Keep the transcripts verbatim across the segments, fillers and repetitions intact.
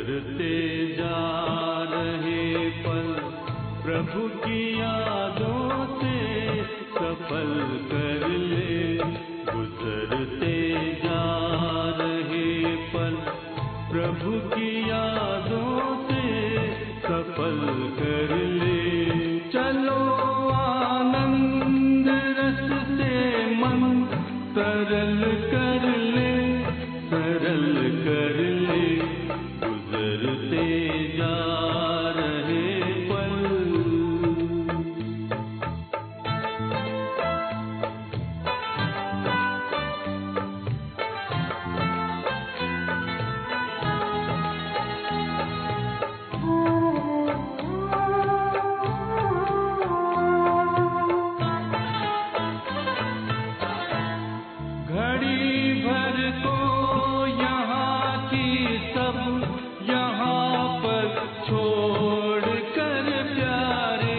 गुजरते जा रहे पल प्रभु की यादों से सफल कर ले। गुजरते जा रहे पल प्रभु की यादों से सफल कर ले। चलो आनंद रस से मन तरल कर ले, सरल कर ले। गुजरते जा रहे पल। घड़ी भर को यहाँ की सब यहाँ पर छोड़ कर प्यारे,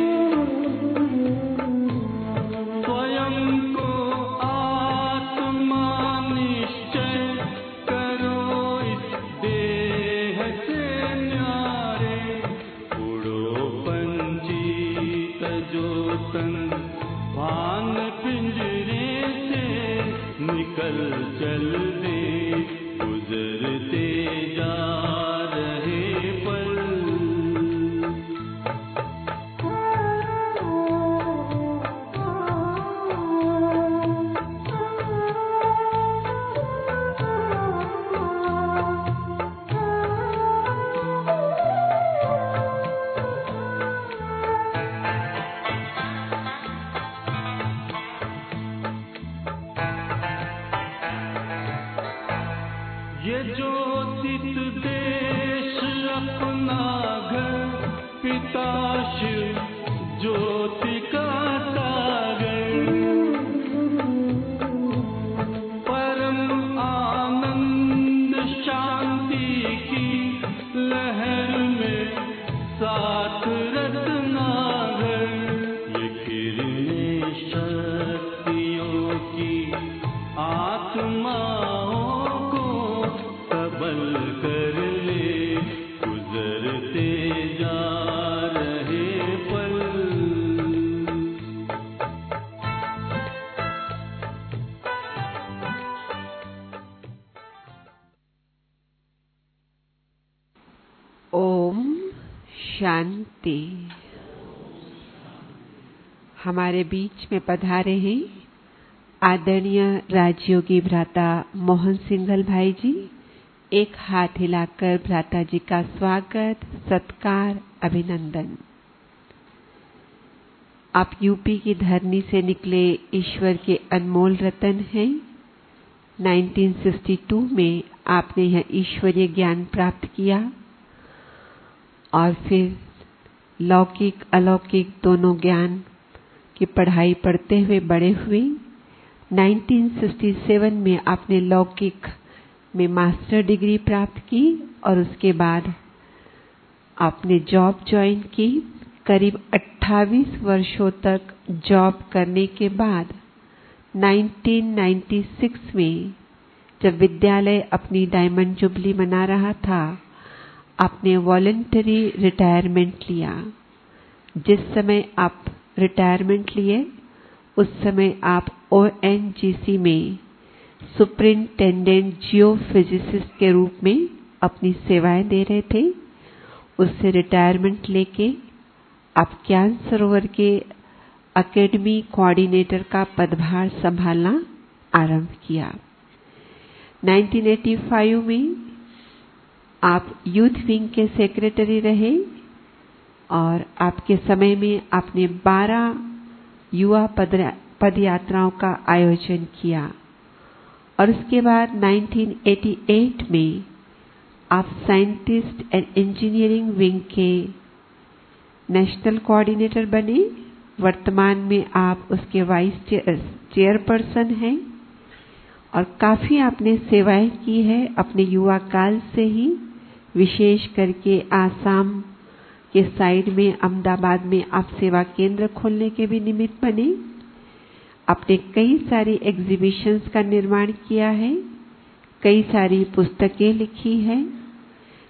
स्वयं को आत्मा निश्चय करो इस देह से न्यारे। उड़ो पंछी तजो तन भान पिंजरे से निकल चल दे। गुजरते जा रहे पल। ये ज्योतित देश अपना घर, पिता शिव ज्योति का सागर। परम आनंद शांति की लहर में साथ रत्नागर। ये किरणें शक्तियों की आत्माओं सबल कर ले। गुजरते जा रहे पल। ओम शांति। हमारे बीच में पधारे हैं आदरणीय राजयोगी भ्राता मोहन सिंघल भाई जी। एक हाथ हिलाकर भ्राता जी का स्वागत, सत्कार, अभिनंदन। आप यूपी की धरनी से निकले ईश्वर के अनमोल रतन हैं। उन्नीस सौ बासठ में आपने यह ईश्वरीय ज्ञान प्राप्त किया और फिर लौकिक अलौकिक दोनों ज्ञान की पढ़ाई पढ़ते हुए बड़े हुए। उन्नीस सौ सरसठ में आपने लौकिक में मास्टर डिग्री प्राप्त की और उसके बाद आपने जॉब ज्वाइन की। करीब अट्ठाईस वर्षों तक जॉब करने के बाद उन्नीस सौ छियानवे में जब विद्यालय अपनी डायमंड जुबली मना रहा था, आपने वॉलंटरी रिटायरमेंट लिया। जिस समय आप रिटायरमेंट लिए उस समय आप ओ एन जी सी में सुपरिंटेंडेंट जियोफिजिसिस्ट के रूप में अपनी सेवाएं दे रहे थे। उससे रिटायरमेंट लेके आप ज्ञान सरोवर के एकेडमी कोऑर्डिनेटर का पदभार संभालना आरंभ किया। उन्नीस सौ पचासी में आप यूथ विंग के सेक्रेटरी रहे और आपके समय में आपने बारह युवा पदयात्राओं का आयोजन किया और उसके बाद उन्नीस सौ अट्ठासी में आप साइंटिस्ट एंड इंजीनियरिंग विंग के नेशनल कोऑर्डिनेटर बने। वर्तमान में आप उसके वाइस चेयरपर्सन हैं और काफी आपने सेवाएं की है अपने युवा काल से ही। विशेष करके आसाम के साइड में अहमदाबाद में आप सेवा केंद्र खोलने के भी निमित्त बने। आपने कई सारी एग्जीबिशंस का निर्माण किया है, कई सारी पुस्तकें लिखी हैं।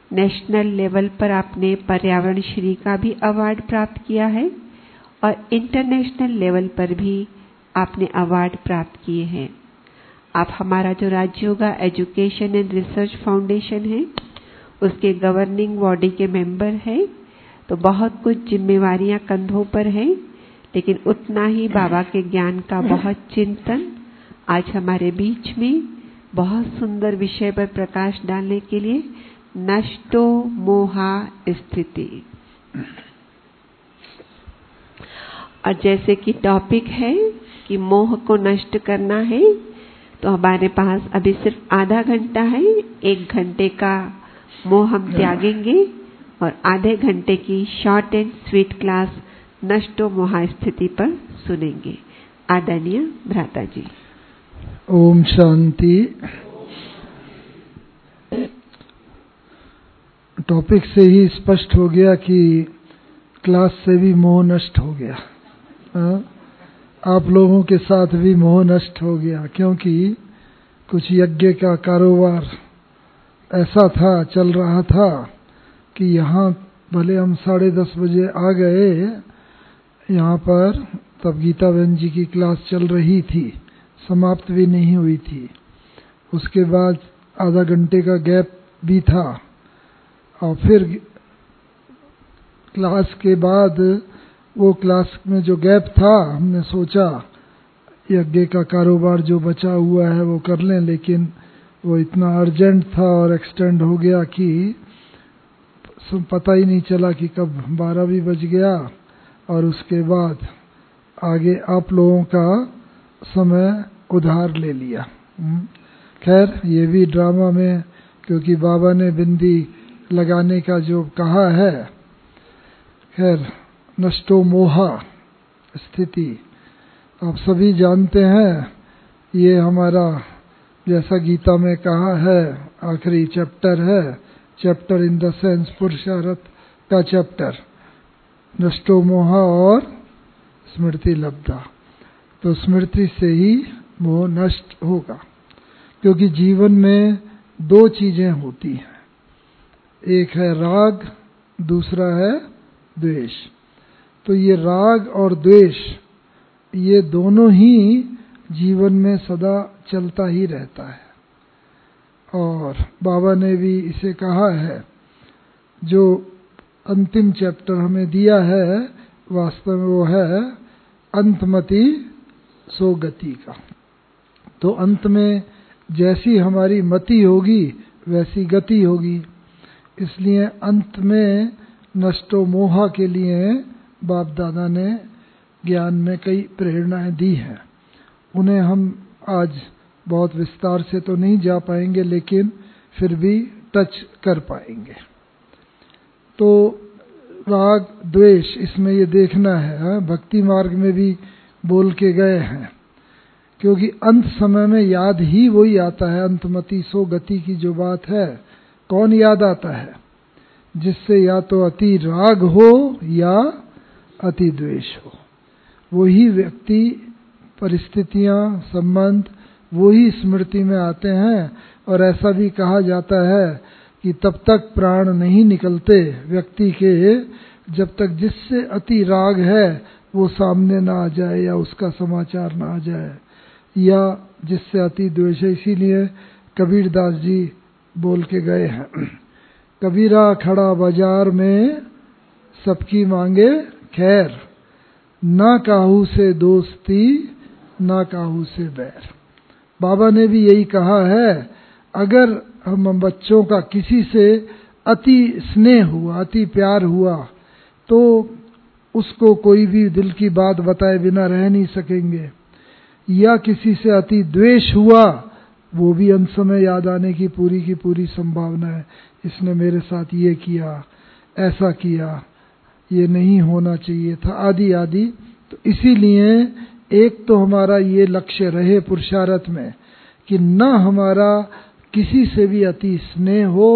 नेशनल लेवल पर आपने पर्यावरण श्री का भी अवार्ड प्राप्त किया है और इंटरनेशनल लेवल पर भी आपने अवार्ड प्राप्त किए हैं। आप हमारा जो Rajyoga education and research foundation है उसके गवर्निंग बॉडी के मेंबर हैं, तो बहुत कुछ जिम्मेवारियां कंधों पर हैं, लेकिन उतना ही बाबा के ज्ञान का बहुत चिंतन आज हमारे बीच में बहुत सुंदर विषय पर प्रकाश डालने के लिए नष्टो मोहा स्थिति। और जैसे कि टॉपिक है कि मोह को नष्ट करना है, तो हमारे पास अभी सिर्फ आधा घंटा है। एक घंटे का मोह हम त्यागेंगे और आधे घंटे की शॉर्ट एंड स्वीट क्लास नष्टो मोहा स्थिति पर सुनेंगे। आदरणीय भ्राता जी। ओम शांति। टॉपिक से ही स्पष्ट हो गया कि क्लास से भी मोह नष्ट हो गया। आ? आप लोगों के साथ भी मोह नष्ट हो गया, क्योंकि कुछ यज्ञ का कारोबार ऐसा था, चल रहा था कि यहाँ भले हम साढ़े दस बजे आ गए यहाँ पर, तब गीता बहन जी की क्लास चल रही थी, समाप्त भी नहीं हुई थी। उसके बाद आधा घंटे का गैप भी था और फिर क्लास के बाद वो क्लास में जो गैप था, हमने सोचा यज्ञ का कारोबार जो बचा हुआ है वो कर लें, लेकिन वो इतना अर्जेंट था और एक्सटेंड हो गया कि पता ही नहीं चला कि कब बारह भी बज गया और उसके बाद आगे आप लोगों का समय उधार ले लिया। खैर, ये भी ड्रामा में, क्योंकि बाबा ने बिंदी लगाने का जो कहा है, खैर नष्टो मोहा स्थिति आप सभी जानते हैं। ये हमारा जैसा गीता में कहा है आखिरी चैप्टर है, चैप्टर इन द सेंस पुरुषार्थ का चैप्टर, नष्टो मोहा और स्मृति लब्धा। तो स्मृति से ही मोह नष्ट होगा, क्योंकि जीवन में दो चीजें होती हैं, एक है राग, दूसरा है द्वेष। तो ये राग और द्वेष ये दोनों ही जीवन में सदा चलता ही रहता है। और बाबा ने भी इसे कहा है, जो अंतिम चैप्टर हमें दिया है वास्तव में वो है अंतमति सो गति का। तो अंत में जैसी हमारी मति होगी वैसी गति होगी। इसलिए अंत में नष्टो मोहा के लिए बाप दादा ने ज्ञान में कई प्रेरणाएं दी हैं। उन्हें हम आज बहुत विस्तार से तो नहीं जा पाएंगे, लेकिन फिर भी टच कर पाएंगे। तो राग द्वेष इसमें ये देखना है, भक्ति मार्ग में भी बोल के गए हैं, क्योंकि अंत समय में याद ही वही आता है। अंतमति सो गति की जो बात है, कौन याद आता है? जिससे या तो अति राग हो या अति द्वेष हो। वही व्यक्ति, परिस्थितियां, संबंध वही स्मृति में आते हैं। और ऐसा भी कहा जाता है कि तब तक प्राण नहीं निकलते व्यक्ति के जब तक जिससे अति राग है वो सामने ना आ जाए या उसका समाचार ना आ जाए, या जिससे अति द्वेष है। इसीलिए कबीरदास जी बोल के गए हैं, कबीरा खड़ा बाजार में सबकी मांगे खैर, ना काहू से दोस्ती ना काहू से बैर। बाबा ने भी यही कहा है, अगर हम बच्चों का किसी से अति स्नेह हुआ, अति प्यार हुआ, तो उसको कोई भी दिल की बात बताए बिना रह नहीं सकेंगे। या किसी से अति द्वेष हुआ, वो भी अंत समय याद आने की पूरी की पूरी संभावना है। इसने मेरे साथ ये किया, ऐसा किया, ये नहीं होना चाहिए था, आदि आदि। तो इसीलिए एक तो हमारा ये लक्ष्य रहे पुरुषार्थ में कि न हमारा किसी से भी अति स्नेह हो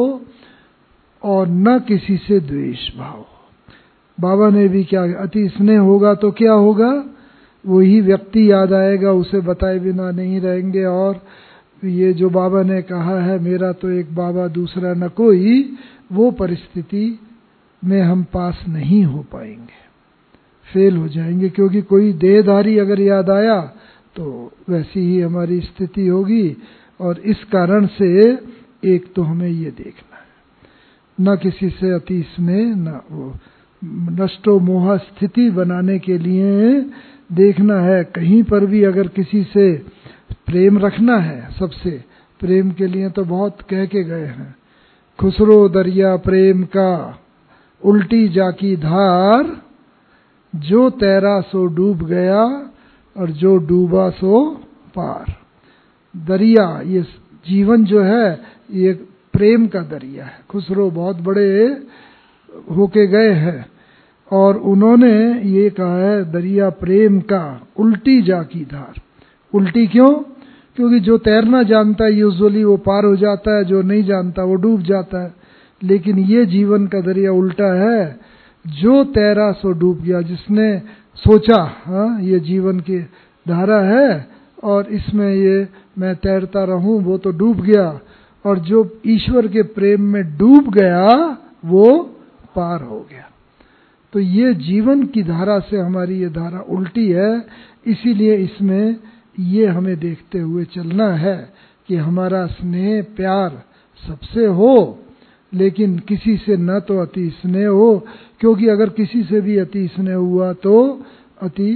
और न किसी से द्वेष भाव। बाबा ने भी क्या, अति स्नेह होगा तो क्या होगा, वही व्यक्ति याद आएगा, उसे बताए बिना नहीं रहेंगे। और ये जो बाबा ने कहा है मेरा तो एक बाबा दूसरा न कोई, वो परिस्थिति में हम पास नहीं हो पाएंगे, फेल हो जाएंगे, क्योंकि कोई देहधारी अगर याद आया तो वैसी ही हमारी स्थिति होगी। और इस कारण से एक तो हमें ये देखना है, न किसी से अति स्नेह, न वो नष्टो मोह स्थिति बनाने के लिए देखना है। कहीं पर भी अगर किसी से प्रेम रखना है, सबसे प्रेम के लिए तो बहुत कह के गए हैं, खुसरो दरिया प्रेम का उल्टी जाकी धार, जो तैरा सो डूब गया और जो डूबा सो पार। दरिया, ये जीवन जो है ये प्रेम का दरिया है। खुसरो बहुत बड़े होके गए हैं और उन्होंने ये कहा है दरिया प्रेम का उल्टी जाकी धार। उल्टी क्यों? क्योंकि जो तैरना जानता है यूजुअली वो पार हो जाता है, जो नहीं जानता वो डूब जाता है। लेकिन ये जीवन का दरिया उल्टा है, जो तैरा सो डूब गया। जिसने सोचा हाँ ये जीवन की धारा है और इसमें ये मैं तैरता रहूं, वो तो डूब गया, और जो ईश्वर के प्रेम में डूब गया वो पार हो गया। तो ये जीवन की धारा से हमारी ये धारा उल्टी है। इसीलिए इसमें ये हमें देखते हुए चलना है कि हमारा स्नेह प्यार सबसे हो, लेकिन किसी से न तो अति स्नेह हो, क्योंकि अगर किसी से भी अति स्नेह हुआ तो अति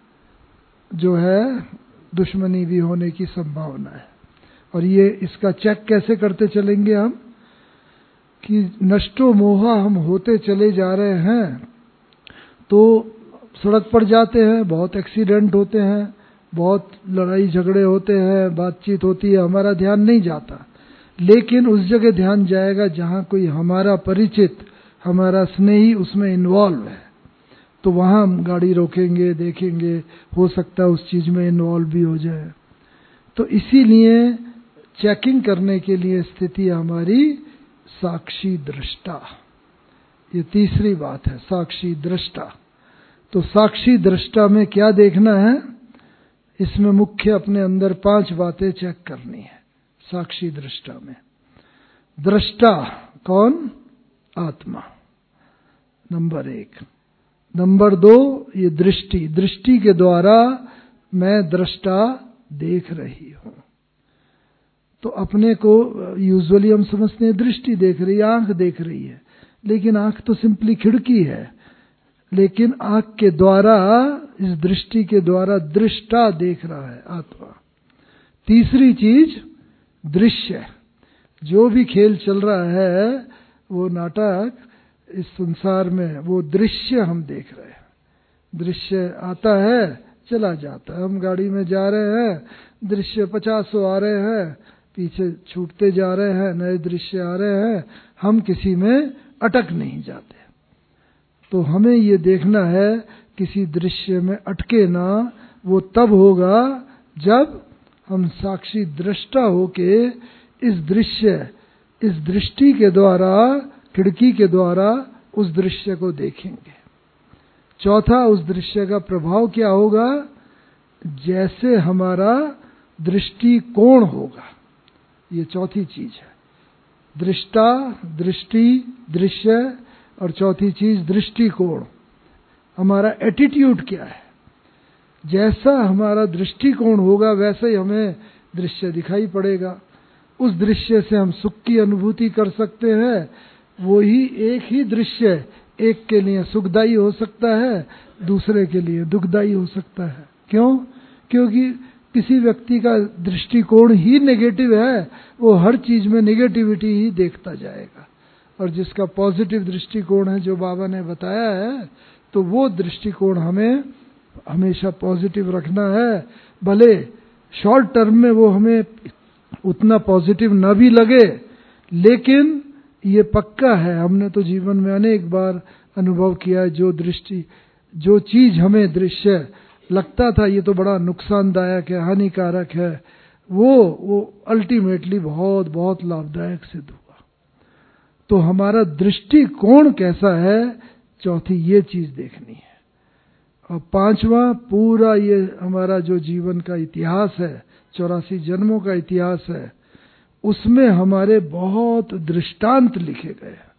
जो है दुश्मनी भी होने की संभावना है। और ये इसका चेक कैसे करते चलेंगे हम कि नष्टो मोहा हम होते चले जा रहे हैं। तो सड़क पर जाते हैं, बहुत एक्सीडेंट होते हैं, बहुत लड़ाई झगड़े होते हैं, बातचीत होती है, हमारा ध्यान नहीं जाता। लेकिन उस जगह ध्यान जाएगा जहाँ कोई हमारा परिचित, हमारा स्नेही उसमें इन्वॉल्व है, तो वहाँ हम गाड़ी रोकेंगे, देखेंगे, हो सकता है उस चीज में इन्वॉल्व भी हो जाए। तो इसीलिए चेकिंग करने के लिए स्थिति हमारी साक्षी दृष्टा, ये तीसरी बात है, साक्षी दृष्टा। तो साक्षी दृष्टा में क्या देखना है? इसमें मुख्य अपने अंदर पांच बातें चेक करनी है साक्षी दृष्टा में। दृष्टा कौन? आत्मा, नंबर एक। नंबर दो, ये दृष्टि, दृष्टि के द्वारा मैं दृष्टा देख रही हूं। तो अपने को यूजुअली हम समझते हैं दृष्टि देख रही है, आंख देख रही है, लेकिन आंख तो सिंपली खिड़की है। लेकिन आंख के द्वारा, इस दृष्टि के द्वारा दृष्टा देख रहा है आत्मा। तीसरी चीज दृश्य, जो भी खेल चल रहा है, वो नाटक इस संसार में, वो दृश्य हम देख रहे हैं। दृश्य आता है चला जाता है, हम गाड़ी में जा रहे हैं, दृश्य पचासों आ रहे हैं, पीछे छूटते जा रहे हैं, नए दृश्य आ रहे हैं, हम किसी में अटक नहीं जाते। तो हमें ये देखना है किसी दृश्य में अटके ना। वो तब होगा जब हम साक्षी दृष्टा होके इस दृश्य, इस दृष्टि के द्वारा, खिड़की के द्वारा उस दृश्य को देखेंगे। चौथा, उस दृश्य का प्रभाव क्या होगा? जैसे हमारा दृष्टिकोण होगा, ये चौथी चीज है। दृष्टा, दृष्टि, दृश्य, और चौथी चीज दृष्टिकोण। हमारा एटीट्यूड क्या है? जैसा हमारा दृष्टिकोण होगा वैसे ही हमें दृश्य दिखाई पड़ेगा। उस दृश्य से हम सुख की अनुभूति कर सकते हैं। वही एक ही दृश्य एक के लिए सुखदायी हो सकता है, दूसरे के लिए दुखदायी हो सकता है। क्यों? क्योंकि किसी व्यक्ति का दृष्टिकोण ही नेगेटिव है, वो हर चीज में नेगेटिविटी ही देखता जाएगा। और जिसका पॉजिटिव दृष्टिकोण है, जो बाबा ने बताया है, तो वो दृष्टिकोण हमें हमेशा पॉजिटिव रखना है। भले शॉर्ट टर्म में वो हमें उतना पॉजिटिव न भी लगे, लेकिन ये पक्का है, हमने तो जीवन में अनेक बार अनुभव किया है। जो दृष्टि, जो चीज हमें दृश्य लगता था ये तो बड़ा नुकसानदायक है, हानिकारक है, वो वो अल्टीमेटली बहुत बहुत लाभदायक सिद्ध हुआ। तो हमारा दृष्टिकोण कैसा है, चौथी ये चीज देखनी है। और पांचवा, पूरा ये हमारा जो जीवन का इतिहास है, चौरासी जन्मों का इतिहास है, उसमें हमारे बहुत दृष्टांत लिखे गए हैं।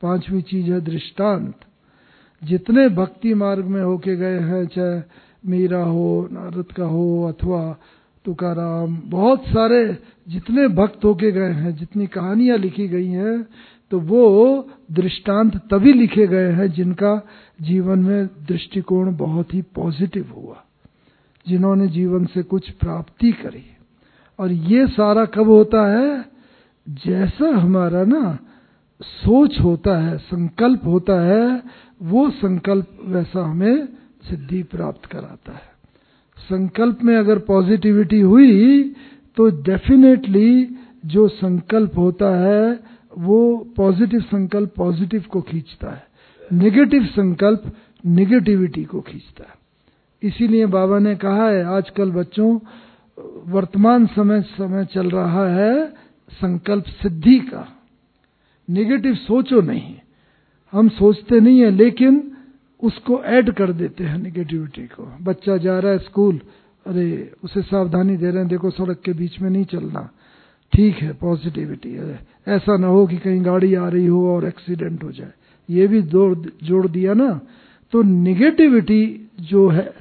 पांचवी चीज है दृष्टांत। जितने भक्ति मार्ग में होके गए हैं, चाहे मीरा हो, नारद का हो अथवा तुकाराम, बहुत सारे जितने भक्त होके गए हैं, जितनी कहानियां लिखी गई हैं, तो वो दृष्टांत तभी लिखे गए हैं जिनका जीवन में दृष्टिकोण बहुत ही पॉजिटिव हुआ, जिन्होंने जीवन से कुछ प्राप्ति करी। और ये सारा कब होता है? जैसा हमारा ना सोच होता है, संकल्प होता है, वो संकल्प वैसा हमें सिद्धि प्राप्त कराता है। संकल्प में अगर पॉजिटिविटी हुई तो डेफिनेटली जो संकल्प होता है वो पॉजिटिव संकल्प पॉजिटिव को खींचता है, नेगेटिव संकल्प नेगेटिविटी को खींचता है। इसीलिए बाबा ने कहा है आजकल बच्चों, वर्तमान समय समय चल रहा है संकल्प सिद्धि का। नेगेटिव सोचो नहीं, हम सोचते नहीं है लेकिन उसको ऐड कर देते हैं नेगेटिविटी को। बच्चा जा रहा है स्कूल, अरे उसे सावधानी दे रहे हैं, देखो सड़क के बीच में नहीं चलना, ठीक है पॉजिटिविटी है, ऐसा ना हो कि कहीं गाड़ी आ रही हो और एक्सीडेंट हो जाए, ये भी जोड़ जोड़ दिया ना। तो नेगेटिविटी जो है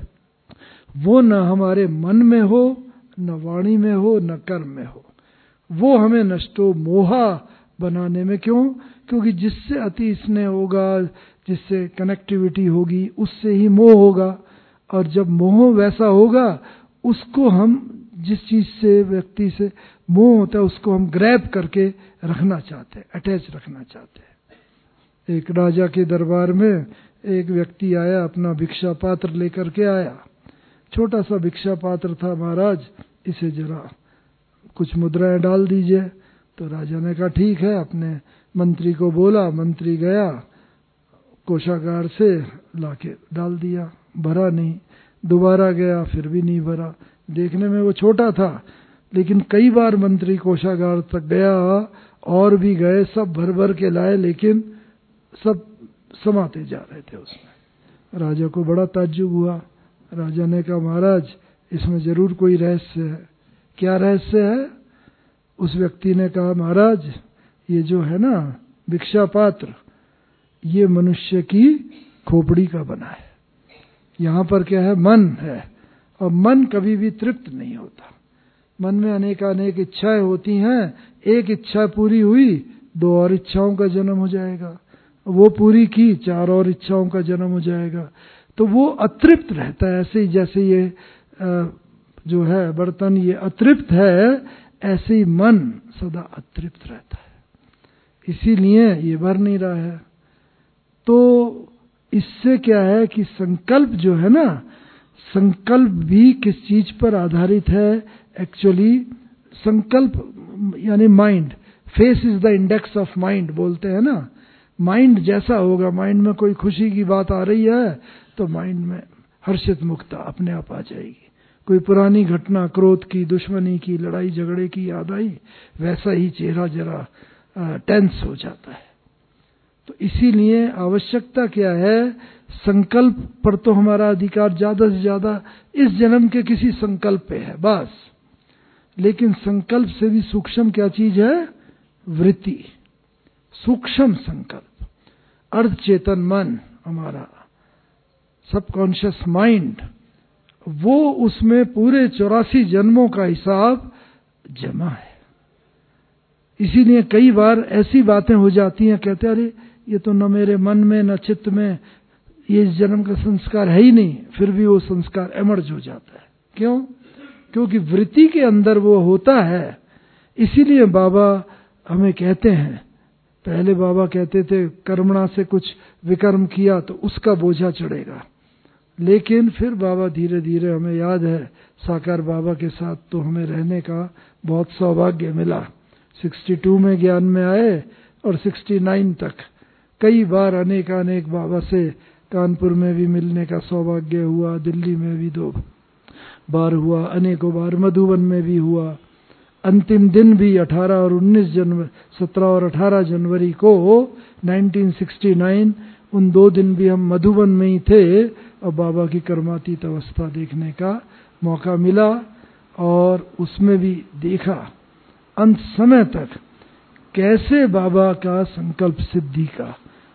वो न हमारे मन में हो, न वाणी में हो, न कर्म में हो, वो हमें नष्टो मोहा बनाने में। क्यों? क्योंकि जिससे अति स्नेह होगा, जिससे कनेक्टिविटी होगी, उससे ही मोह होगा। और जब मोह वैसा होगा, उसको हम जिस चीज से, व्यक्ति से मोह होता है, उसको हम ग्रैब करके रखना चाहते हैं, अटैच रखना चाहते हैं। एक राजा के दरबार में एक व्यक्ति आया, अपना भिक्षा पात्र लेकर के आया। छोटा सा भिक्षा पात्र था, महाराज इसे जरा कुछ मुद्राएं डाल दीजिए। तो राजा ने कहा ठीक है, अपने मंत्री को बोला, मंत्री गया कोषागार से लाके डाल दिया, भरा नहीं। दोबारा गया, फिर भी नहीं भरा। देखने में वो छोटा था, लेकिन कई बार मंत्री कोषागार तक गया और भी गए, सब भर भर के लाए, लेकिन सब समाते जा रहे थे उसमें। राजा को बड़ा ताज्जुब हुआ। राजा ने कहा महाराज इसमें जरूर कोई रहस्य है। क्या रहस्य है? उस व्यक्ति ने कहा महाराज ये जो है ना भिक्षा पात्र, ये मनुष्य की खोपड़ी का बना है। यहाँ पर क्या है? मन है, और मन कभी भी तृप्त नहीं होता। मन में अनेक अनेक इच्छाएं होती हैं, एक इच्छा पूरी हुई, दो और इच्छाओं का जन्म हो जाएगा, वो पूरी की, चार और इच्छाओं का जन्म हो जाएगा। तो वो अतृप्त रहता है। ऐसे ही जैसे ये जो है बर्तन ये अतृप्त है, ऐसे ही मन सदा अतृप्त रहता है, इसीलिए ये भर नहीं रहा है। तो इससे क्या है कि संकल्प जो है ना, संकल्प भी किस चीज पर आधारित है? एक्चुअली संकल्प यानी mind, face is the index of mind बोलते हैं ना। माइंड जैसा होगा, माइंड में कोई खुशी की बात आ रही है तो माइंड में हर्षित मुक्ता अपने आप आ जाएगी। कोई पुरानी घटना, क्रोध की, दुश्मनी की, लड़ाई झगड़े की याद आई, वैसा ही चेहरा जरा टेंस हो जाता है। तो इसीलिए आवश्यकता क्या है? संकल्प पर तो हमारा अधिकार ज्यादा से ज्यादा इस जन्म के किसी संकल्प पे है बस। लेकिन संकल्प से भी सूक्ष्म क्या चीज है? वृत्ति, सूक्ष्म संकल्प, अर्ध चेतन मन, हमारा सबकॉन्शियस माइंड, वो उसमें पूरे चौरासी जन्मों का हिसाब जमा है। इसीलिए कई बार ऐसी बातें हो जाती हैं, कहते हैं अरे ये तो न मेरे मन में न चित्त में ये इस जन्म का संस्कार है ही नहीं, फिर भी वो संस्कार एमर्ज हो जाता है। क्यों? क्योंकि वृत्ति के अंदर वो होता है। इसीलिए बाबा हमें कहते हैं, पहले बाबा कहते थे कर्मणा से कुछ विकर्म किया तो उसका बोझा चढ़ेगा, लेकिन फिर बाबा धीरे धीरे, हमें याद है साकार बाबा के साथ तो हमें रहने का बहुत सौभाग्य मिला। बासठ में ज्ञान में आए और उनहत्तर तक कई बार अनेक अनेक बाबा से कानपुर में भी मिलने का सौभाग्य हुआ, दिल्ली में भी दो बार हुआ, अनेकों बार मधुबन में भी हुआ। अंतिम दिन भी अठारह और उन्नीस जनवरी, सत्रह और अठारह जनवरी को उन्नीस सौ उनहत्तर, उन दो दिन भी हम मधुबन में ही थे और बाबा की कर्मातीत अवस्था देखने का मौका मिला। और उसमें भी देखा अंत समय तक कैसे बाबा का संकल्प सिद्धि का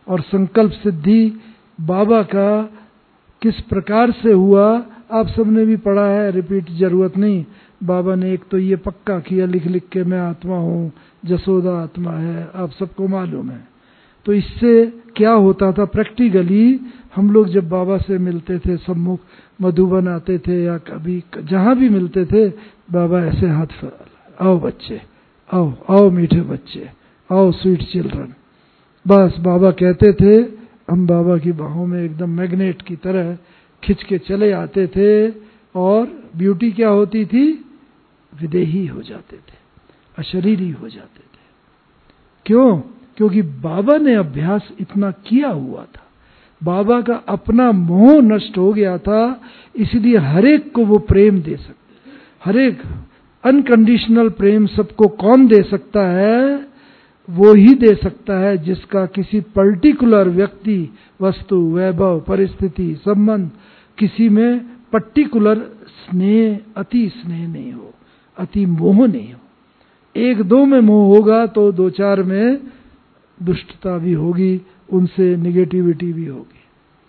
और संकल्प सिद्धि बाबा का किस प्रकार से हुआ आप सबने भी पढ़ा है, रिपीट जरूरत नहीं। बाबा ने एक तो ये पक्का किया लिख लिख के, मैं आत्मा हूँ, जसोदा आत्मा है, आप सबको मालूम है। तो इससे क्या होता था प्रैक्टिकली, हम लोग जब बाबा से मिलते थे, सम्मुख मधुबन आते थे या कभी जहाँ भी मिलते थे, बाबा ऐसे हाथ फैला, आओ बच्चे, आओ आओ मीठे बच्चे, आओ स्वीट चिल्ड्रन। बस बाबा कहते थे, हम बाबा की बाहों में एकदम मैग्नेट की तरह खिंच के चले आते थे, और ब्यूटी क्या होती थी, विदेही हो जाते थे, अशरीरी हो जाते थे। क्यों? क्योंकि बाबा ने अभ्यास इतना किया हुआ था, बाबा का अपना मोह नष्ट हो गया था, इसलिए हरेक को वो प्रेम दे सकते। हरेक अनकंडीशनल प्रेम सबको कौन दे सकता है? वो ही दे सकता है जिसका किसी पर्टिकुलर व्यक्ति, वस्तु, वैभव, परिस्थिति, संबंध, किसी में पर्टिकुलर स्नेह, अति स्नेह नहीं हो, अति मोह नहीं हो। एक दो में मोह होगा तो दो चार में दुष्टता भी होगी, उनसे निगेटिविटी भी होगी।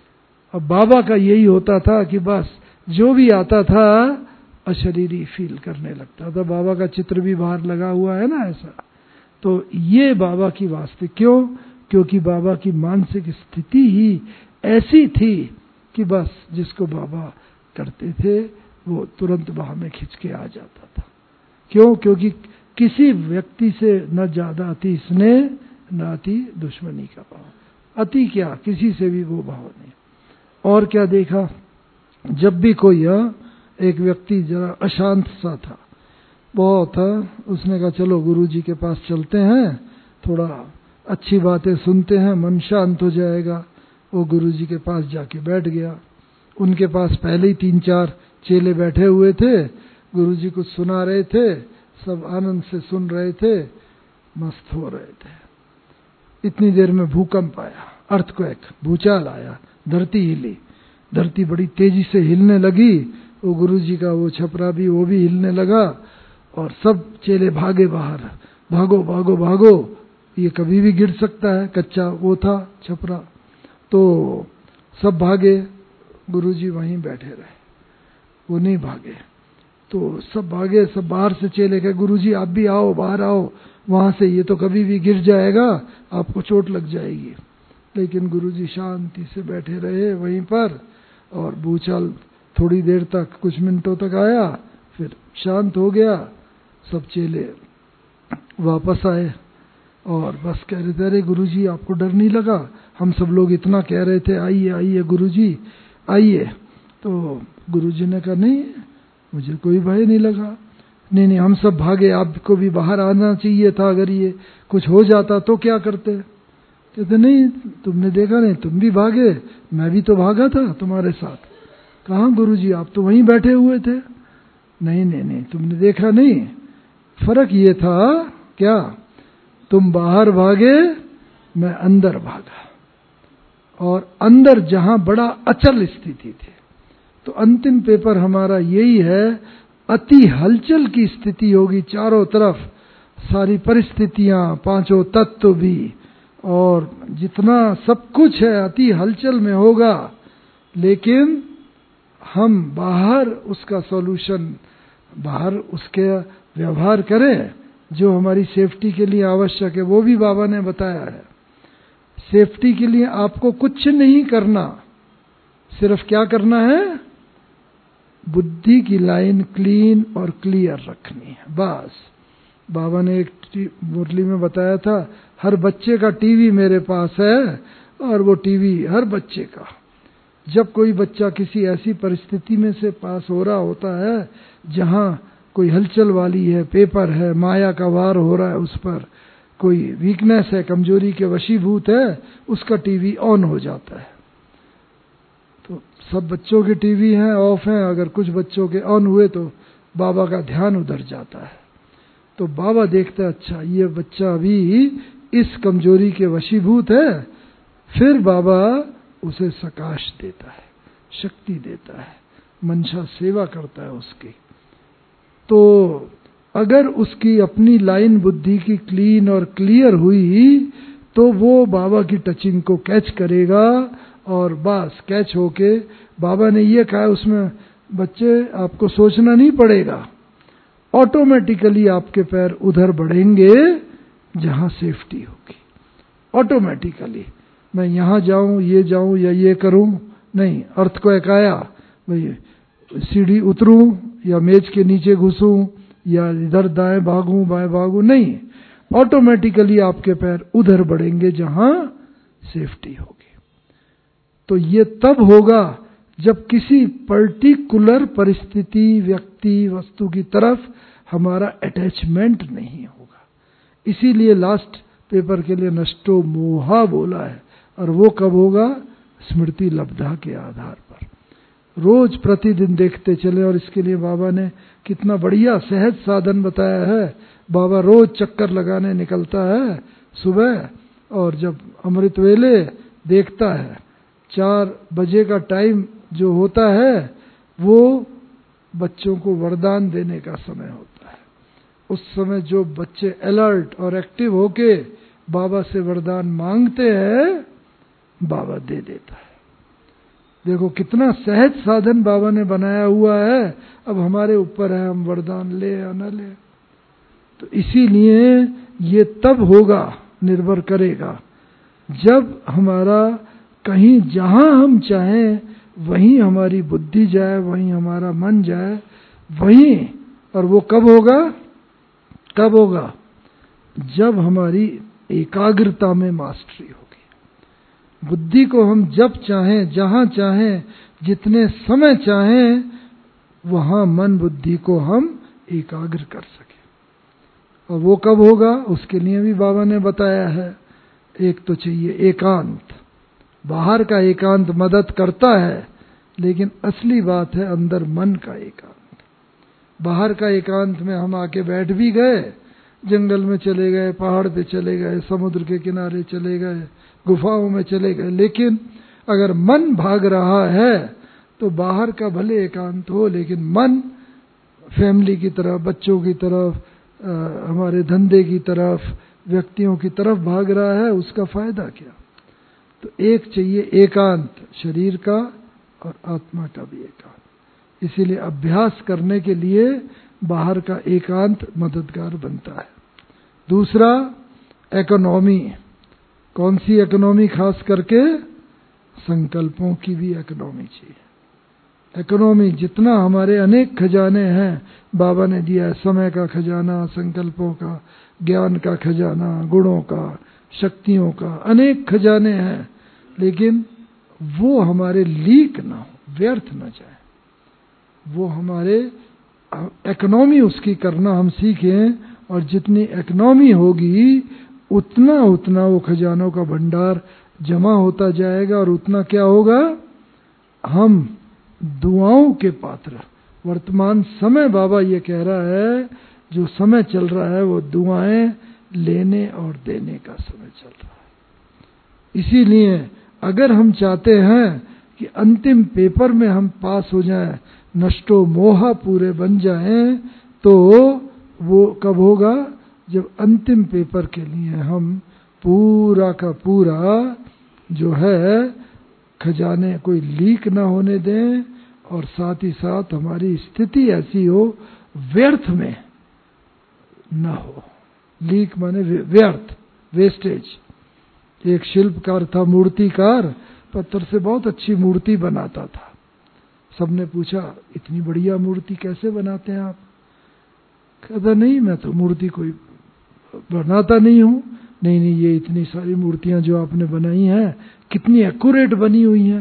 अब बाबा का यही होता था कि बस जो भी आता था अशरीरी फील करने लगता था। बाबा का चित्र भी बाहर लगा हुआ है ना ऐसा। तो ये बाबा की वास्तविक, क्यों? क्योंकि बाबा की मानसिक स्थिति ही ऐसी थी कि बस जिसको बाबा करते थे वो तुरंत बाह में खिंच के आ जाता था। क्यों? क्योंकि किसी व्यक्ति से न ज्यादा अति स्नेह, न अति दुश्मनी का भाव। अति क्या, किसी से भी वो भाव नहीं। और क्या देखा, जब भी कोई एक व्यक्ति जरा अशांत सा था, बहुत था, उसने कहा चलो गुरुजी के पास चलते हैं, थोड़ा अच्छी बातें सुनते हैं, मन शांत हो जाएगा। वो गुरुजी के पास जाके बैठ गया। उनके पास पहले ही तीन चार चेले बैठे हुए थे, गुरुजी कुछ सुना रहे थे, सब आनंद से सुन रहे थे, मस्त हो रहे थे। इतनी देर में भूकंप आया, अर्थक्वेक, भूचाल आया, धरती हिली, धरती बड़ी तेजी से हिलने लगी। वो गुरुजी का वो छपरा भी वो भी हिलने लगा, और सब चेले भागे बाहर, भागो भागो भागो, ये कभी भी गिर सकता है, कच्चा वो था छपरा। तो सब भागे, गुरुजी वहीं बैठे रहे, वो नहीं भागे। तो सब भागे, सब बाहर से चेले कहे गुरुजी आप भी आओ, बाहर आओ वहां से, ये तो कभी भी गिर जाएगा, आपको चोट लग जाएगी। लेकिन गुरुजी शांति से बैठे रहे वहीं पर, और भूचाल थोड़ी देर तक, कुछ मिनटों तक आया, फिर शांत हो गया। सब चेले वापस आए और बस कह रहे थे, अरे गुरुजी आपको डर नहीं लगा? हम सब लोग इतना कह रहे थे आइए आइए गुरुजी आइए। तो गुरुजी ने कहा नहीं, मुझे कोई भय नहीं लगा। नहीं नहीं, हम सब भागे, आपको भी बाहर आना चाहिए था, अगर ये कुछ हो जाता तो क्या करते? कहते नहीं, तुमने देखा नहीं, तुम भी भागे, मैं भी तो भागा था तुम्हारे साथ। कहाँ गुरुजी, आप तो वहीं बैठे हुए थे। नहीं नहीं नहीं, तुमने देखा नहीं, फर्क ये था क्या, तुम बाहर भागे, मैं अंदर भागा, और अंदर जहां बड़ा अचल स्थिति थी। तो अंतिम पेपर हमारा यही है, अति हलचल की स्थिति होगी चारों तरफ, सारी परिस्थितियां, पांचों तत्व भी, और जितना सब कुछ है अति हलचल में होगा, लेकिन हम बाहर उसका सॉल्यूशन, बाहर उसके व्यवहार करें जो हमारी सेफ्टी के लिए आवश्यक है। वो भी बाबा ने बताया है, सेफ्टी के लिए आपको कुछ नहीं करना, सिर्फ क्या करना है, बुद्धि की लाइन क्लीन और क्लियर रखनी है, बस। बाबा ने एक मुरली में बताया था, हर बच्चे का टीवी मेरे पास है, और वो टीवी हर बच्चे का, जब कोई बच्चा किसी ऐसी परिस्थिति में से पास हो रहा होता है जहां कोई हलचल वाली है, पेपर है, माया का वार हो रहा है उस पर, कोई वीकनेस है, कमजोरी के वशीभूत है, उसका टीवी ऑन हो जाता है। तो सब बच्चों के टीवी हैं ऑफ हैं, अगर कुछ बच्चों के ऑन हुए तो बाबा का ध्यान उधर जाता है। तो बाबा देखता है, अच्छा ये बच्चा अभी इस कमजोरी के वशीभूत है, फिर बाबा उसे सकाश देता है, शक्ति देता है, मनसा सेवा करता है उसकी। तो अगर उसकी अपनी लाइन बुद्धि की क्लीन और क्लियर हुई तो वो बाबा की टचिंग को कैच करेगा और बस कैच होके बाबा ने ये कहा उसमें बच्चे आपको सोचना नहीं पड़ेगा, ऑटोमेटिकली आपके पैर उधर बढ़ेंगे जहां सेफ्टी होगी। ऑटोमेटिकली मैं यहां जाऊं, ये जाऊं या ये करूं नहीं, अर्थ को एक आया भाई सीढ़ी उतरूं या मेज के नीचे घुसूं या इधर दाएं भागूं बाएं भागूं, नहीं, ऑटोमेटिकली आपके पैर उधर बढ़ेंगे जहां सेफ्टी होगी। तो ये तब होगा जब किसी पर्टिकुलर परिस्थिति, व्यक्ति, वस्तु की तरफ हमारा अटैचमेंट नहीं होगा। इसीलिए लास्ट पेपर के लिए नष्टो मोहा बोला है, और वो कब होगा? स्मृति लब्धा के आधार पर रोज प्रतिदिन देखते चले। और इसके लिए बाबा ने कितना बढ़िया सहज साधन बताया है। बाबा रोज चक्कर लगाने निकलता है सुबह, और जब अमृत वेले देखता है चार बजे का टाइम जो होता है वो बच्चों को वरदान देने का समय होता है। उस समय जो बच्चे अलर्ट और एक्टिव होके बाबा से वरदान मांगते हैं बाबा दे देता है। देखो कितना सहज साधन बाबा ने बनाया हुआ है। अब हमारे ऊपर है हम वरदान ले या न ले। तो इसीलिए ये तब होगा, निर्भर करेगा, जब हमारा कहीं जहां हम चाहें वहीं हमारी बुद्धि जाए, वहीं हमारा मन जाए, वहीं। और वो कब होगा? कब होगा? जब हमारी एकाग्रता में मास्टरी होगी। बुद्धि को हम जब चाहें, जहां चाहें, जितने समय चाहें, वहां मन बुद्धि को हम एकाग्र कर सकें। और वो कब होगा? उसके लिए भी बाबा ने बताया है। एक तो चाहिए एकांत। बाहर का एकांत मदद करता है, लेकिन असली बात है अंदर मन का एकांत। बाहर का एकांत में हम आके बैठ भी गए, जंगल में चले गए, पहाड़ पे चले गए, समुद्र के किनारे चले गए, गुफाओं में चले गए, लेकिन अगर मन भाग रहा है तो बाहर का भले एकांत हो, लेकिन मन फैमिली की तरफ, बच्चों की तरफ, आ, हमारे धंधे की तरफ, व्यक्तियों की तरफ भाग रहा है, उसका फायदा क्या? तो एक चाहिए एकांत, शरीर का और आत्मा का भी एकांत। इसीलिए अभ्यास करने के लिए बाहर का एकांत मददगार बनता है। दूसरा इकोनॉमी। कौन सी इकोनॉमी? खास करके संकल्पों की भी इकोनॉमी चाहिए। इकोनॉमी जितना हमारे अनेक खजाने हैं बाबा ने दिया है, समय का खजाना, संकल्पों का, ज्ञान का खजाना, गुणों का, शक्तियों का, अनेक खजाने हैं, लेकिन वो हमारे लीक ना हो, व्यर्थ ना जाए। वो हमारे इकोनॉमी उसकी करना हम सीखें, और जितनी इकोनॉमी होगी उतना उतना वो खजानों का भंडार जमा होता जाएगा, और उतना क्या होगा? हम दुआओं के पात्र। वर्तमान समय बाबा ये कह रहा है, जो समय चल रहा है वो दुआएं लेने और देने का समय चल रहा है। इसीलिए अगर हम चाहते हैं कि अंतिम पेपर में हम पास हो जाएं, नष्टो मोहा पूरे बन जाएं, तो वो कब होगा? जब अंतिम पेपर के लिए हम पूरा का पूरा जो है खजाने कोई लीक ना होने दें, और साथ ही साथ हमारी स्थिति ऐसी हो व्यर्थ में ना हो। लीक माने व्यर्थ, वेस्टेज। एक शिल्पकार था, मूर्तिकार, पत्थर से बहुत अच्छी मूर्ति बनाता था। सबने पूछा इतनी बढ़िया मूर्ति कैसे बनाते हैं आप? कहता नहीं, मैं तो मूर्ति कोई बनाता नहीं हूं। नहीं नहीं, ये इतनी सारी मूर्तियां जो आपने बनाई हैं कितनी एक्यूरेट बनी हुई हैं।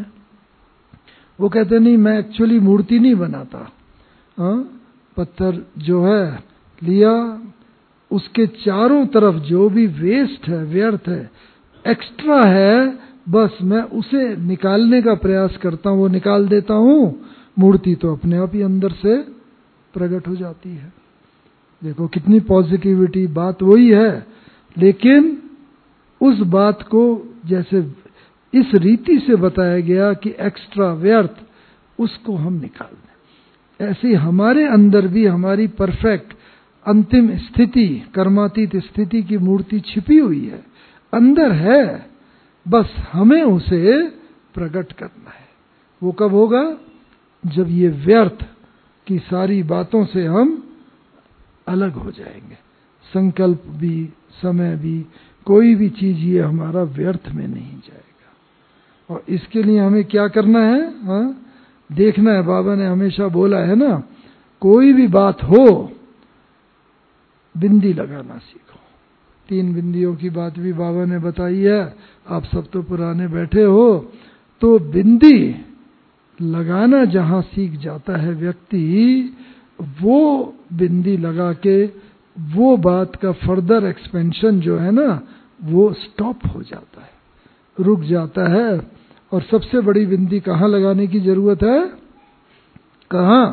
वो कहते नहीं, मैं एक्चुअली मूर्ति नहीं बनाता। हाँ, पत्थर जो है लिया, उसके चारों तरफ जो भी वेस्ट है, व्यर्थ है, एक्स्ट्रा है, बस मैं उसे निकालने का प्रयास करता हूं, वो निकाल देता हूं, मूर्ति तो अपने आप ही अंदर से प्रकट हो जाती है। देखो कितनी पॉजिटिविटी, बात वही है, लेकिन उस बात को जैसे इस रीति से बताया गया कि एक्स्ट्रा व्यर्थ उसको हम निकाल दें। ऐसे हमारे अंदर भी हमारी परफेक्ट अंतिम स्थिति, कर्मातीत स्थिति की मूर्ति छिपी हुई है। अंदर है, बस हमें उसे प्रकट करना है। वो कब होगा? जब ये व्यर्थ की सारी बातों से हम अलग हो जाएंगे। संकल्प भी, समय भी, कोई भी चीज ये हमारा व्यर्थ में नहीं जाएगा। और इसके लिए हमें क्या करना है? हाँ, देखना है। बाबा ने हमेशा बोला है ना, कोई भी बात हो बिंदी लगाना सीखो। तीन बिंदियों की बात भी बाबा ने बताई है। आप सब तो पुराने बैठे हो, तो बिंदी लगाना जहां सीख जाता है व्यक्ति, वो बिंदी लगा के वो बात का फर्दर एक्सपेंशन जो है ना, वो स्टॉप हो जाता है, रुक जाता है। और सबसे बड़ी बिंदी कहाँ लगाने की जरूरत है? कहाँ?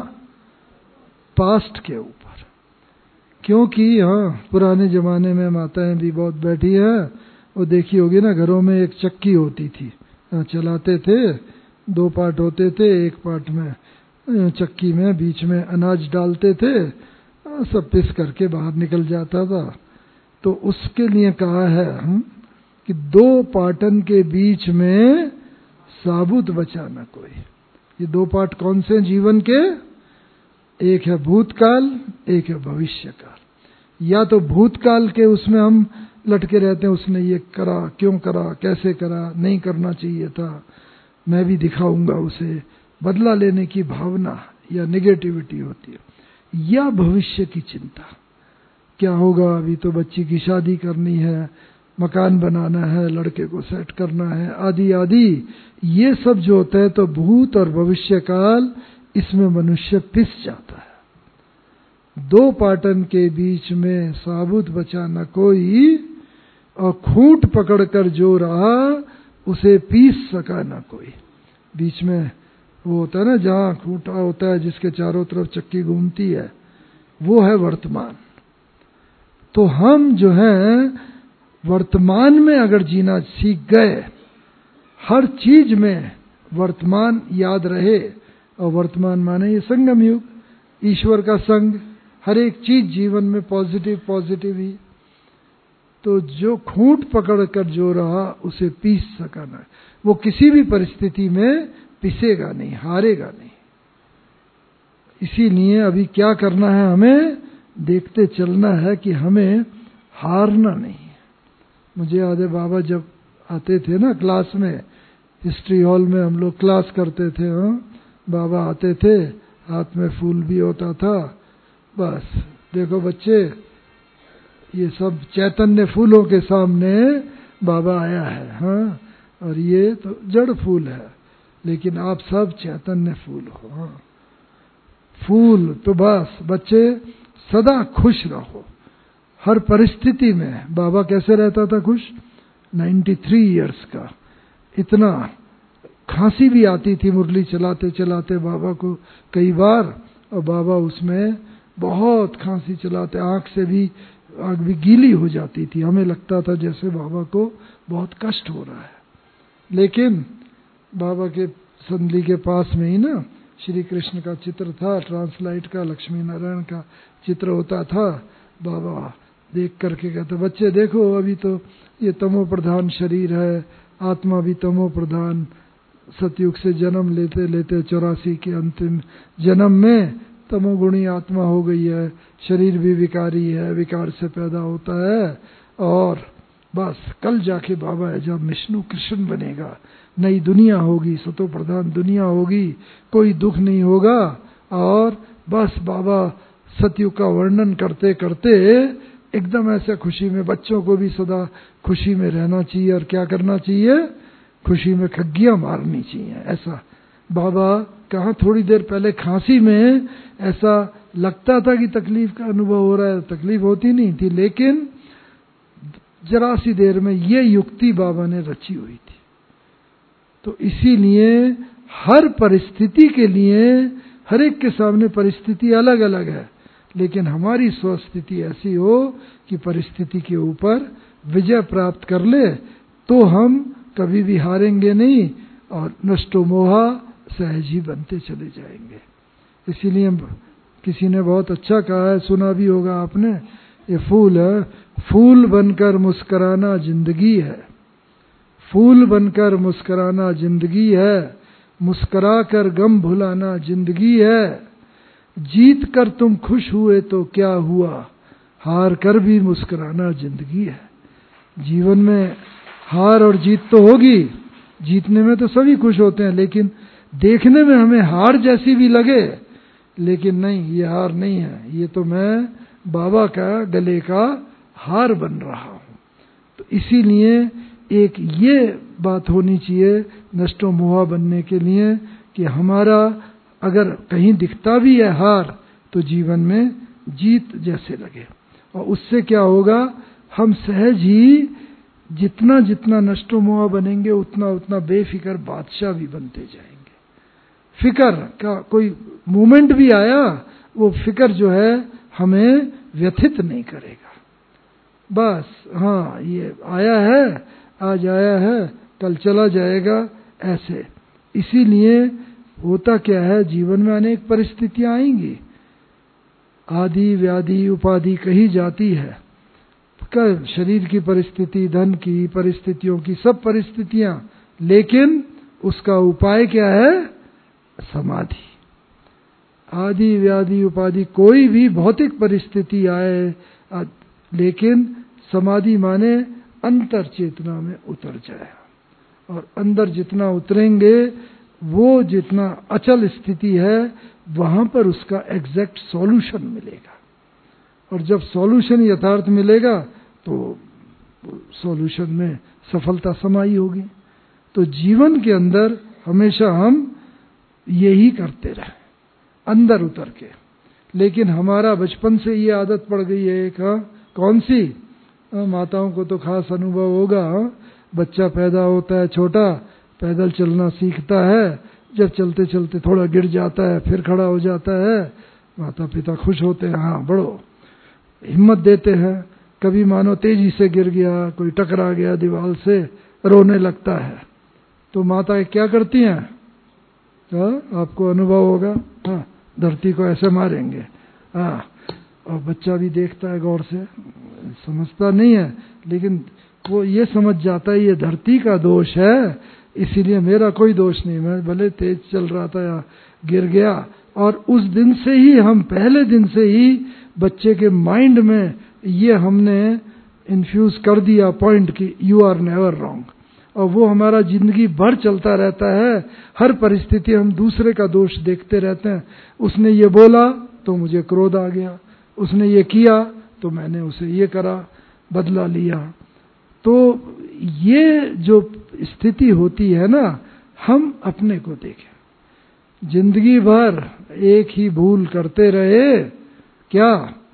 पास्ट के ऊपर। क्योंकि हाँ, पुराने जमाने में माताएं भी बहुत बैठी है, वो देखी होगी ना, घरों में एक चक्की होती थी, चलाते थे, दो पार्ट होते थे, एक पार्ट में चक्की में बीच में अनाज डालते थे, सब पिस करके बाहर निकल जाता था। तो उसके लिए कहा है हम कि दो पार्टन के बीच में साबुत बचा न कोई। ये दो पार्ट कौन से जीवन के? एक है भूतकाल, एक है भविष्य काल। या तो भूतकाल के उसमें हम लटके रहते हैं, उसने ये करा, क्यों करा, कैसे करा, नहीं करना चाहिए था, मैं भी दिखाऊंगा उसे, बदला लेने की भावना या नेगेटिविटी होती है। या भविष्य की चिंता, क्या होगा, अभी तो बच्ची की शादी करनी है, मकान बनाना है, लड़के को सेट करना है, आदि आदि। ये सब जो होता है, तो भूत और भविष्य काल, इसमें मनुष्य पिस जाता है। दो पाटन के बीच में साबुत बचा न कोई, और खूंट पकड़कर जो रहा उसे पीस सका न कोई। बीच में वो होता है ना, जहां खूंटा होता है, जिसके चारों तरफ चक्की घूमती है, वो है वर्तमान। तो हम जो है वर्तमान में अगर जीना सीख गए, हर चीज में वर्तमान याद रहे, और वर्तमान माने ये संगम युग, ईश्वर का संग, हर एक चीज जीवन में पॉजिटिव पॉजिटिव ही। तो जो खूंट पकड़ कर जो रहा उसे पीस सका ना, वो किसी भी परिस्थिति में पिसेगा नहीं, हारेगा नहीं। इसीलिए अभी क्या करना है, हमें देखते चलना है कि हमें हारना नहीं है। मुझे याद है बाबा जब आते थे ना क्लास में, हिस्ट्री हॉल में हम लोग क्लास करते थे, हाँ, बाबा आते थे, हाथ में फूल भी होता था। बस देखो बच्चे, ये सब चैतन्य फूलों के सामने बाबा आया है, हाँ, और ये तो जड़ फूल है, लेकिन आप सब चैतन्य फूल हो। हाँ, फूल तो बस बच्चे सदा खुश रहो हर परिस्थिति में। बाबा कैसे रहता था खुश? तिरानवे इयर्स का, इतना खांसी भी आती थी मुरली चलाते चलाते बाबा को कई बार, और बाबा उसमें बहुत खांसी चलाते, आंख से भी आंख भी गीली हो जाती थी, हमें लगता था जैसे बाबा को बहुत कष्ट हो रहा है। लेकिन बाबा के संदली के पास में ही ना श्री कृष्ण का चित्र था, ट्रांसलाइट का, लक्ष्मी नारायण का चित्र होता था। बाबा देख करके कहते, बच्चे देखो, अभी तो ये तमो प्रधान शरीर है, आत्मा भी तमो प्रधान, सतयुग से जन्म लेते लेते चौरासी के अंतिम जन्म में तमोगुणी आत्मा हो गई है, शरीर भी विकारी है, विकार से पैदा होता है, और बस कल जाके बाबा है जब विष्णु कृष्ण बनेगा, नई दुनिया होगी, सतो प्रधान दुनिया होगी, कोई दुख नहीं होगा। और बस बाबा सतयुग का वर्णन करते करते एकदम ऐसे खुशी में, बच्चों को भी सदा खुशी में रहना चाहिए, और क्या करना चाहिए? खुशी में खग्गियां मारनी चाहिए। ऐसा बाबा कहाँ, थोड़ी देर पहले खांसी में ऐसा लगता था कि तकलीफ का अनुभव हो रहा है, तकलीफ होती नहीं थी, लेकिन जरा सी देर में ये युक्ति बाबा ने रची हुई थी। तो इसीलिए हर परिस्थिति के लिए, हर एक के सामने परिस्थिति अलग अलग है, लेकिन हमारी स्वस्थिति ऐसी हो कि परिस्थिति के ऊपर विजय प्राप्त कर ले, तो हम कभी भी हारेंगे नहीं, और नष्टो मोहा सहज ही बनते चले जाएंगे। इसीलिए किसी ने बहुत अच्छा कहा है, सुना भी होगा आपने, ये फूल है, फूल बनकर मुस्कुराना जिंदगी है, फूल बनकर मुस्कुराना जिंदगी है, मुस्कुरा कर गम भुलाना जिंदगी है। जीत कर तुम खुश हुए तो क्या हुआ, हार कर भी मुस्कुराना जिंदगी है। जीवन में हार और जीत तो होगी, जीतने में तो सभी खुश होते हैं, लेकिन देखने में हमें हार जैसी भी लगे, लेकिन नहीं, ये हार नहीं है, ये तो मैं बाबा का गले का हार बन रहा हूं। तो इसीलिए एक ये बात होनी चाहिए नष्टो मोहा बनने के लिए कि हमारा अगर कहीं दिखता भी है हार तो जीवन में जीत जैसे लगे। और उससे क्या होगा, हम सहज ही जितना जितना नष्टो मोहा बनेंगे उतना उतना बेफिक्र बादशाह भी बनते जाएंगे। फिक्र का कोई मोमेंट भी आया, वो फिक्र जो है हमें व्यथित नहीं करेगा। बस हाँ, ये आया है, आज आया है, कल चला जाएगा, ऐसे। इसीलिए होता क्या है, जीवन में अनेक परिस्थितियां आएंगी, आदि व्याधि उपाधि कही जाती है, कर शरीर की परिस्थिति, धन की परिस्थितियों की, सब परिस्थितियां, लेकिन उसका उपाय क्या है, समाधि। आदि व्याधि उपाधि कोई भी भौतिक परिस्थिति आए, लेकिन समाधि माने अंतर चेतना में उतर जाए, और अंदर जितना उतरेंगे वो जितना अचल स्थिति है वहां पर उसका एग्जैक्ट सॉल्यूशन मिलेगा। और जब सॉल्यूशन यथार्थ मिलेगा तो सॉल्यूशन में सफलता समाई होगी। तो जीवन के अंदर हमेशा हम यही करते रहे, अंदर उतर के। लेकिन हमारा बचपन से ये आदत पड़ गई है एक, हाँ, कौन सी, हाँ, माताओं को तो खास अनुभव होगा, हाँ, बच्चा पैदा होता है छोटा, पैदल चलना सीखता है, जब चलते चलते थोड़ा गिर जाता है, फिर खड़ा हो जाता है, माता पिता खुश होते हैं, हाँ बड़ो हिम्मत देते हैं। कभी मानो तेजी से गिर गया, कोई टकरा गया दीवार से, रोने लगता है, तो माताएं क्या करती हैं, हाँ आपको अनुभव होगा, हाँ धरती को ऐसे मारेंगे, हाँ, और बच्चा भी देखता है गौर से, समझता नहीं है, लेकिन वो ये समझ जाता है ये धरती का दोष है, इसीलिए मेरा कोई दोष नहीं, मैं भले तेज चल रहा था या गिर गया। और उस दिन से ही, हम पहले दिन से ही बच्चे के माइंड में ये हमने इन्फ्यूज कर दिया पॉइंट कि यू आर नेवर रॉन्ग, और वो हमारा जिंदगी भर चलता रहता है। हर परिस्थिति हम दूसरे का दोष देखते रहते हैं, उसने ये बोला तो मुझे क्रोध आ गया, उसने ये किया तो मैंने उसे ये करा, बदला लिया। तो ये जो स्थिति होती है ना, हम अपने को देखें, जिंदगी भर एक ही भूल करते रहे, क्या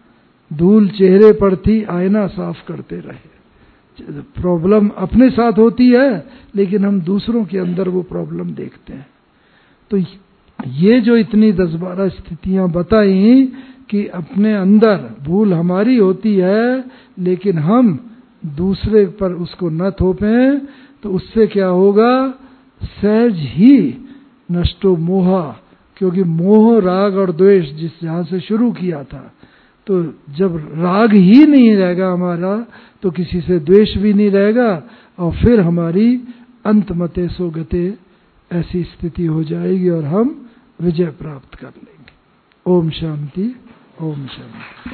धूल चेहरे पर थी आईना साफ करते रहे। प्रॉब्लम अपने साथ होती है, लेकिन हम दूसरों के अंदर वो प्रॉब्लम देखते हैं। तो ये जो इतनी दस बारह स्थितियां बताई कि अपने अंदर भूल हमारी होती है, लेकिन हम दूसरे पर उसको न थोपें, तो उससे क्या होगा, सहज ही नष्टो मोहा। क्योंकि मोह राग और द्वेष जिस जहां से शुरू किया था, तो जब राग ही नहीं रहेगा हमारा, तो किसी से द्वेष भी नहीं रहेगा, और फिर हमारी अंतमते सो गते ऐसी स्थिति हो जाएगी और हम विजय प्राप्त कर लेंगे। ओम शांति, ओम शांति।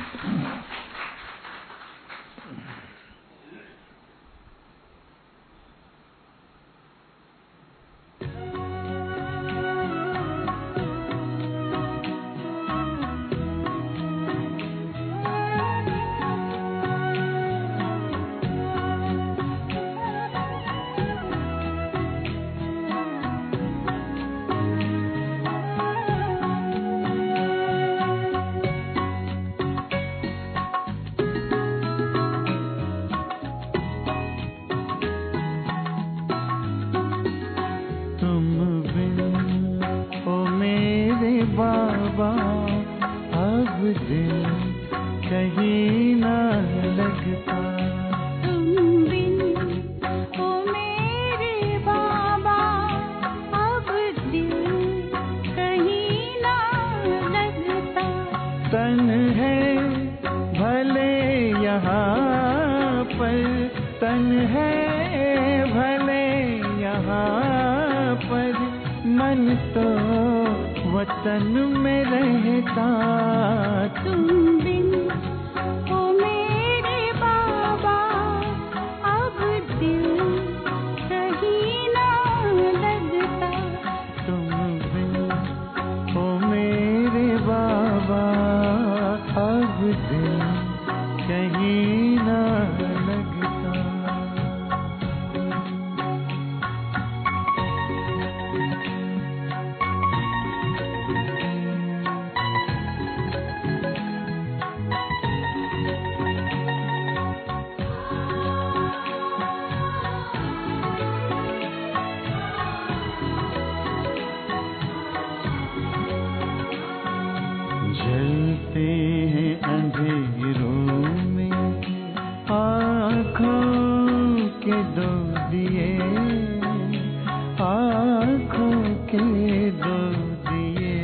तन है भले यहाँ पर तन है भले यहाँ पर मन तो वतन में रहता। तुम बिन ओ मेरे बाबा अब दिल कहीं ना लगता। तुम बिन ओ मेरे बाबा अब दिल कहीं ना लगता। जलते हैं अंधेरों में आँखों के दो दिए, आँखों के दो दिए।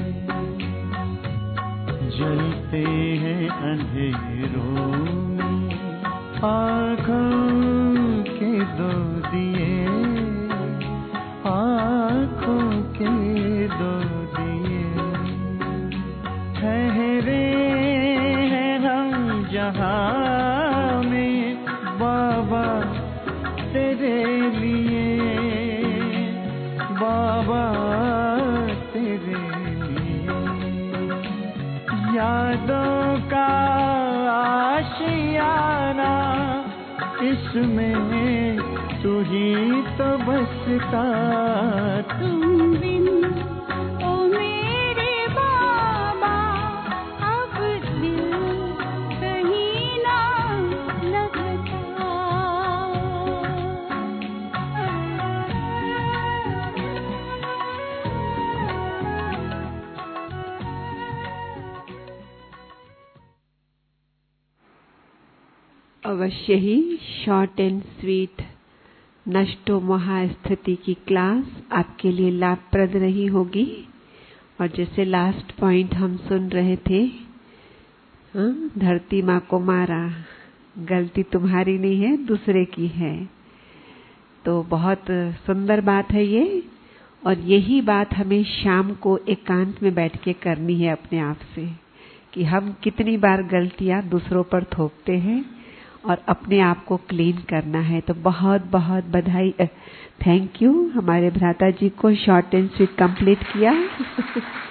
जलते हैं अंधेरों में आँखों के दो दिए, आँखों के दो दिए। ठहरे हैं हम जहाँ में बाबा तेरे लिए, बाबा तेरे लिए। यादों का आशियाना इसमें तू ही तो बसता। तुम बिन ओ मेरे बाबा अब दिल कहीं ना लगता। अवश्य ही शॉर्ट एंड स्वीट नष्टो महास्थिति की क्लास आपके लिए लाभप्रद रही होगी। और जैसे लास्ट पॉइंट हम सुन रहे थे, हाँ, धरती माँ को मारा, गलती तुम्हारी नहीं है दूसरे की है। तो बहुत सुंदर बात है ये। और यही बात हमें शाम को एकांत में बैठ के करनी है अपने आप से, कि हम कितनी बार गलतियां दूसरों पर थोपते हैं और अपने आप को क्लीन करना है। तो बहुत बहुत बधाई, थैंक यू हमारे भ्राता जी को शॉर्ट एंड स्वीट कंप्लीट किया।